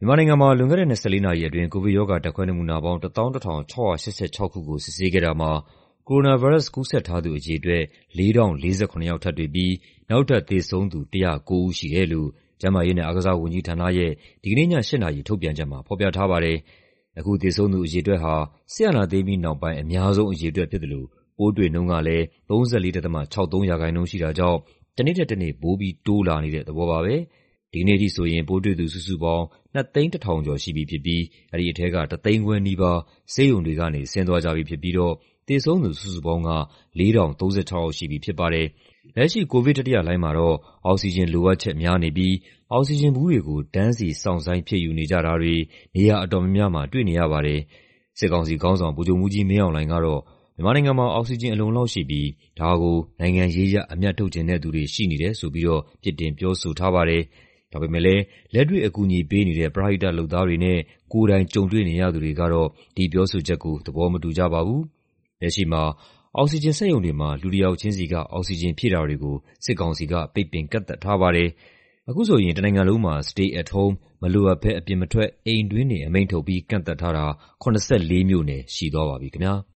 မြန်မာနိုင်ငံမှာလွန်ခဲ့တဲ့24နာရီအတွင်းကိုဗစ်ရောဂါဓာတ်ခွဲနမူနာပေါင်း11,686 ခုကိုစစ်ဆေးခဲ့တာမှာကိုရိုနာဗိုင်းရပ်စ်ကူးစက်ထားသူအရေအတွက်4,047 ယောက်ထပ်တွေ့ပြီးနောက်ထပ်သေဆုံးသူ109ဦးရှိတယ်လို့ကျန်းမာရေးနဲ့အားကစားဝန်ကြီးဌာနရဲ့ဒီကနေ့ည8နာရီထုတ်ပြန်ချက်မှာဖော်ပြထားပါတယ်။အခုသေဆုံးသူအရေအတွက်ဟာစစ်အာဏာသိမ်းပြီးနောက်ပိုင်းအများဆုံးအရေအတွက်ဖြစ်သလိုပိုးတွေ့နှုန်းကလည်း34.63% ရှိတာကြောင့်တနေ့ထက်တနေ့ပိုပြီးတိုးလာနေတဲ့သဘောပါပဲ။ဒီကနေ့အထိဆိုရင်ပိုးတွေ့သူစုစုပေါင်း2,100,000 ကျော်ရှိပြီဖြစ်ပြီးအဲဒီအထဲက1,000,000 ခွဲနီးပါးဆေးရုံတွေကနေဆင်းသွားကြပြီဖြစ်ပြီးတော့သေဆုံးသူစုစုပေါင်းက4,036 ယောက်ရှိပြီဖြစ်ပါတယ်။လက်ရှိကိုဗစ်တတိယလှိုင်းမှာတော့အောက်ဆီဂျင်လိုအပ်ချက်များနေပြီးအောက်ဆီဂျင်ဘူးတွေကိုတန်းစီစောင့်ဆိုင်းဖြည့်ယူနေကြတာတွေနေရာအတော်များများမှာတွေ့နေရပါတယ်။စစ်ကောင်စီခေါင်းဆောင်ဗိုလ်ချုပ်မှူးကြီးမင်းအောင်လှိုင်ကတော့မြန်မာနိုင်ငံမှာအောက်ဆီဂျင်အလုံအလောက်ရှိပြီးဒါကိုနိုင်ငံရေးအရအမြတ်ထုတ်ချင်တဲ့သူတွေရှိနေတယ်ဆိုပြီးတော့ပြစ်တင်ပြောဆိုထားပါတယ်။ဒါပေမဲ့လည်းလက်တွေ့အကူအညီပေးနေတဲ့ပရဟိတလုပ်သားတွေနဲ့ကိုယ်တိုင်ကြုံတွေ့နေရသူတွေကတော့ဒီပြောဆိုချက်ကိုသဘောမတူကြပါဘူး။လက်ရှိမှာအောက်ဆီဂျင်စက်ရုံတွေမှာလူတစ်ယောက်ချင်းစီကအောက်ဆီဂျင်ဖြည့်တာတွေကိုစစ်ကောင်စီကပိတ်ပင်ကန့်သတ်ထားပါတယ်။အခုဆိုရင်တနိုင်ငံလုံးမှာ Stay at Home မလိုအပ်ဘဲအပြင်မထွက်အိမ်တွင်းနေအမိန့်ထုတ်ပြီးကန့်သတ်ထားတာ84မြို့နယ်ရှိသွားပါပြီခင်ဗျာ။